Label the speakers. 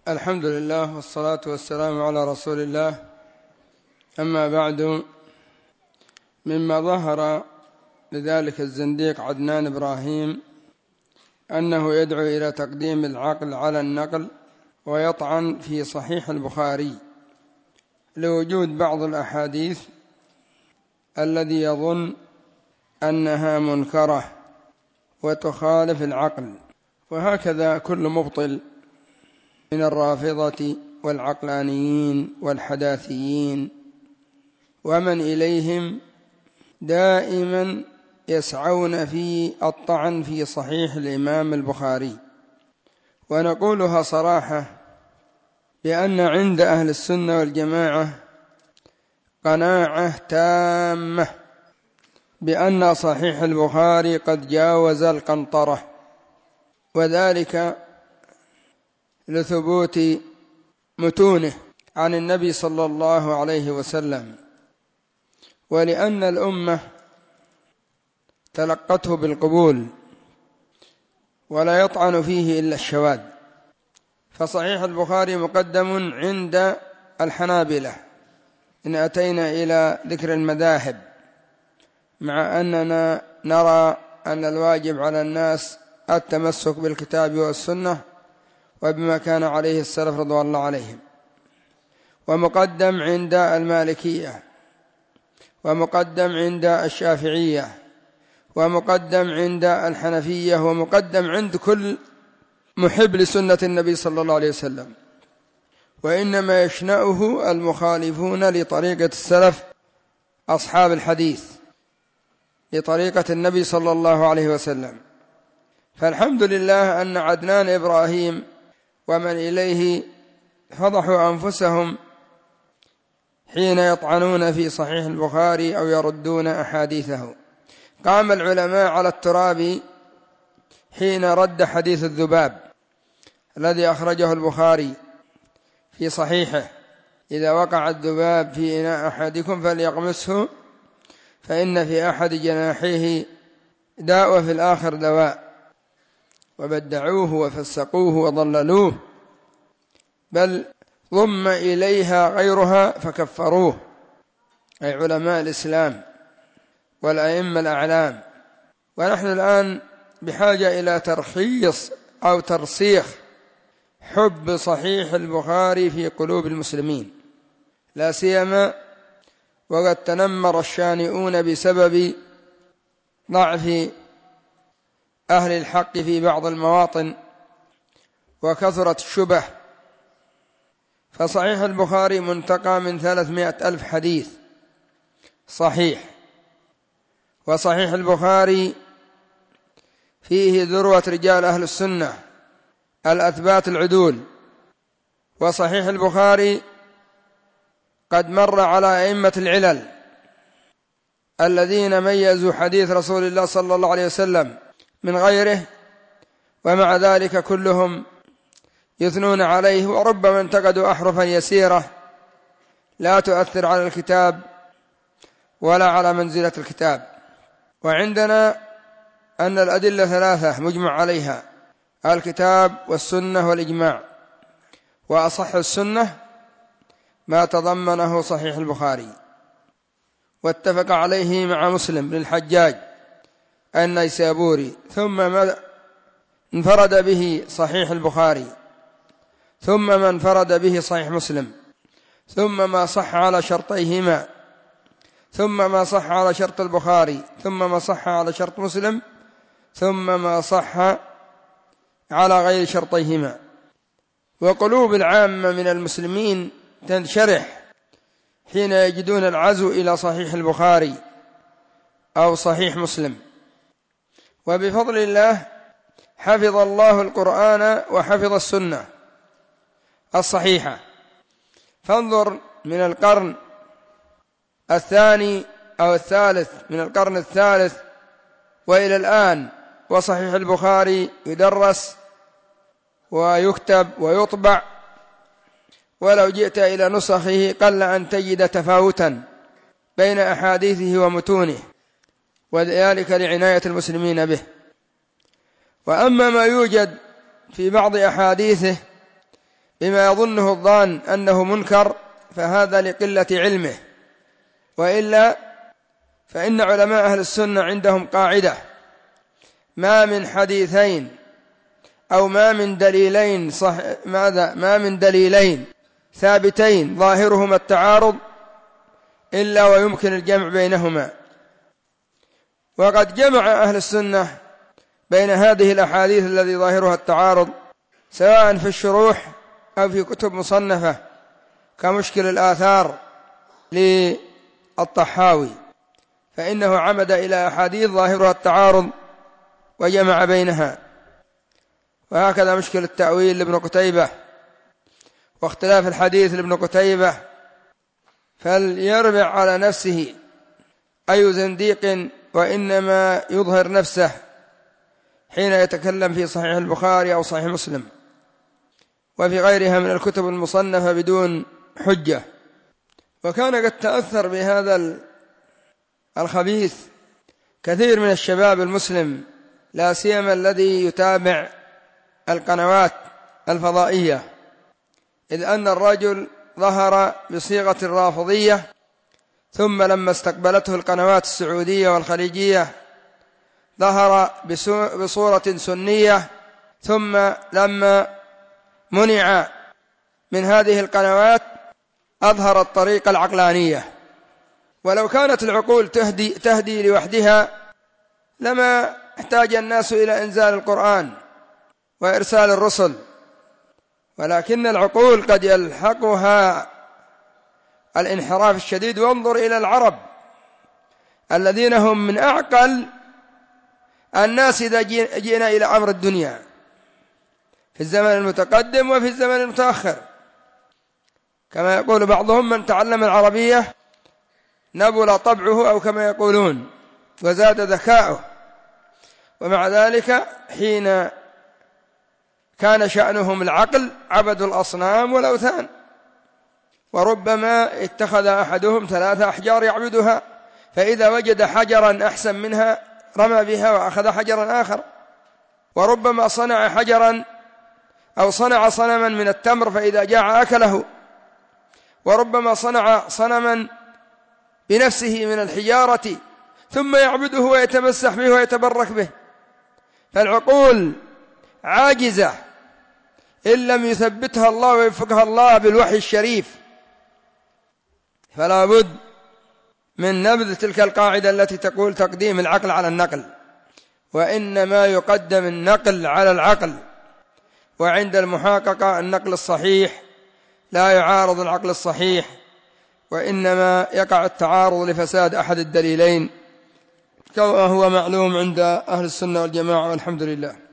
Speaker 1: الحمد لله والصلاة والسلام على رسول الله. أما بعد، مما ظهر لذلك الزنديق عدنان إبراهيم أنه يدعو إلى تقديم العقل على النقل ويطعن في صحيح البخاري لوجود بعض الأحاديث الذي يظن أنها منكرة وتخالف العقل، وهكذا كل مبطل من الرافضة والعقلانيين والحداثيين ومن إليهم دائما يسعون في الطعن في صحيح الإمام البخاري. ونقولها صراحة بأن عند أهل السنة والجماعة قناعة تامة بأن صحيح البخاري قد جاوز القنطرة، وذلك لثبوت متونه عن النبي صلى الله عليه وسلم، ولأن الأمة تلقته بالقبول ولا يطعن فيه إلا الشواذ. فصحيح البخاري مقدم عند الحنابلة إن أتينا إلى ذكر المذاهب، مع أننا نرى أن الواجب على الناس التمسك بالكتاب والسنة وبما كان عليه السلف رضوان الله عليهم. ومقدم عند المالكية، ومقدم عند الشافعية، ومقدم عند الحنفية، ومقدم عند كل محب لسنة النبي صلى الله عليه وسلم. وإنما يشنأه المخالفون لطريقة السلف أصحاب الحديث، لطريقة النبي صلى الله عليه وسلم. فالحمد لله أن عدنان إبراهيم ومن إليه فضحوا أنفسهم حين يطعنون في صحيح البخاري أو يردون أحاديثه. قام العلماء على التراب حين رد حديث الذباب الذي أخرجه البخاري في صحيحه: إذا وقع الذباب في إناء أحدكم فليغمسه فإن في أحد جناحيه داء وفي الآخر دواء. وبدعوه وفسقوه وضللوه، بل ضم إليها غيرها فكفروه، أي علماء الإسلام والأئمة الأعلام. ونحن الآن بحاجة إلى ترخيص أو ترسيخ حب صحيح البخاري في قلوب المسلمين، لا سيما وقد تنمر الشانئون بسبب ضعف أهل الحق في بعض المواطن وكثرة الشبه. فصحيح البخاري منتقى من 300,000 حديث صحيح، وصحيح البخاري فيه ذروة رجال أهل السنة الأثبات العدول. وصحيح البخاري قد مر على أئمة العلل الذين ميزوا حديث رسول الله صلى الله عليه وسلم من غيره، ومع ذلك كلهم يثنون عليه، وربما انتقدوا أحرفا يسيرة لا تؤثر على الكتاب ولا على منزلة الكتاب. وعندنا أن الأدلة 3 مجمع عليها: الكتاب والسنة والإجماع. وأصح السنة ما تضمنه صحيح البخاري، واتفق عليه مع مسلم بن الحجاج النيسابوري، ثم ما انفرد به صحيح البخاري، ثم ما انفرد به صحيح مسلم، ثم ما صح على شرطيهما، ثم ما صح على شرط البخاري، ثم ما صح على شرط مسلم، ثم ما صح على غير شرطيهما. وقلوب العامة من المسلمين تنشرح حين يجدون العزو إلى صحيح البخاري أو صحيح مسلم. وبفضل الله حفظ الله القرآن وحفظ السنة الصحيحة. فانظر من القرن الثاني أو الثالث من القرن الثالث وإلى الآن، وصحيح البخاري يدرس ويكتب ويطبع، ولو جئت إلى نسخه قل أن تجد تفاوتا بين أحاديثه ومتونه، وذلك لعناية المسلمين به. وأما ما يوجد في بعض أحاديثه بما يظنه الظان أنه منكر فهذا لقلة علمه، وإلا فإن علماء أهل السنة عندهم قاعدة: ما من حديثين أو ما من دليلين ثابتين ظاهرهما التعارض إلا ويمكن الجمع بينهما. وقد جمع أهل السنة بين هذه الأحاديث الذي ظاهرها التعارض، سواء في الشروح أو في كتب مصنفة كمشكل الآثار للطحاوي، فإنه عمد إلى أحاديث ظاهرها التعارض وجمع بينها. وهكذا مشكل التأويل لابن قتيبة واختلاف الحديث لابن قتيبة، فليربع على نفسه أي زنديق وإنما يظهر نفسه حين يتكلم في صحيح البخاري أو صحيح مسلم وفي غيرها من الكتب المصنفة بدون حجة. وكان قد تأثر بهذا الخبيث كثير من الشباب المسلم، لا سيما الذي يتابع القنوات الفضائية، إذ أن الرجل ظهر بصيغة الرافضية، ثم لما استقبلته القنوات السعودية والخليجية ظهر بصورة سنية، ثم لما منع من هذه القنوات أظهر الطريقة العقلانية. ولو كانت العقول تهدي لوحدها لما احتاج الناس إلى إنزال القرآن وإرسال الرسل، ولكن العقول قد يلحقها الانحراف الشديد. وانظر إلى العرب الذين هم من أعقل الناس إذا جئنا إلى أمر الدنيا في الزمن المتقدم وفي الزمن المتأخر، كما يقول بعضهم: من تعلم العربية نبل طبعه، أو كما يقولون وزاد ذكاؤه. ومع ذلك حين كان شأنهم العقل عبدوا الأصنام والأوثان، وربما اتخذ أحدهم 3 أحجار يعبدها، فإذا وجد حجرا أحسن منها رمى بها وأخذ حجرا آخر. وربما صنع حجرا أو صنع صنما من التمر فإذا جاع أكله. وربما صنع صنما بنفسه من الحجارة ثم يعبده ويتمسح به ويتبرك به. فالعقول عاجزة إن لم يثبتها الله ويوفقها الله بالوحي الشريف. فلا بد من نبذ تلك القاعدة التي تقول تقديم العقل على النقل، وإنما يقدم النقل على العقل. وعند المحاققة النقل الصحيح لا يعارض العقل الصحيح، وإنما يقع التعارض لفساد أحد الدليلين، كما هو معلوم عند أهل السنة والجماعة، والحمد لله.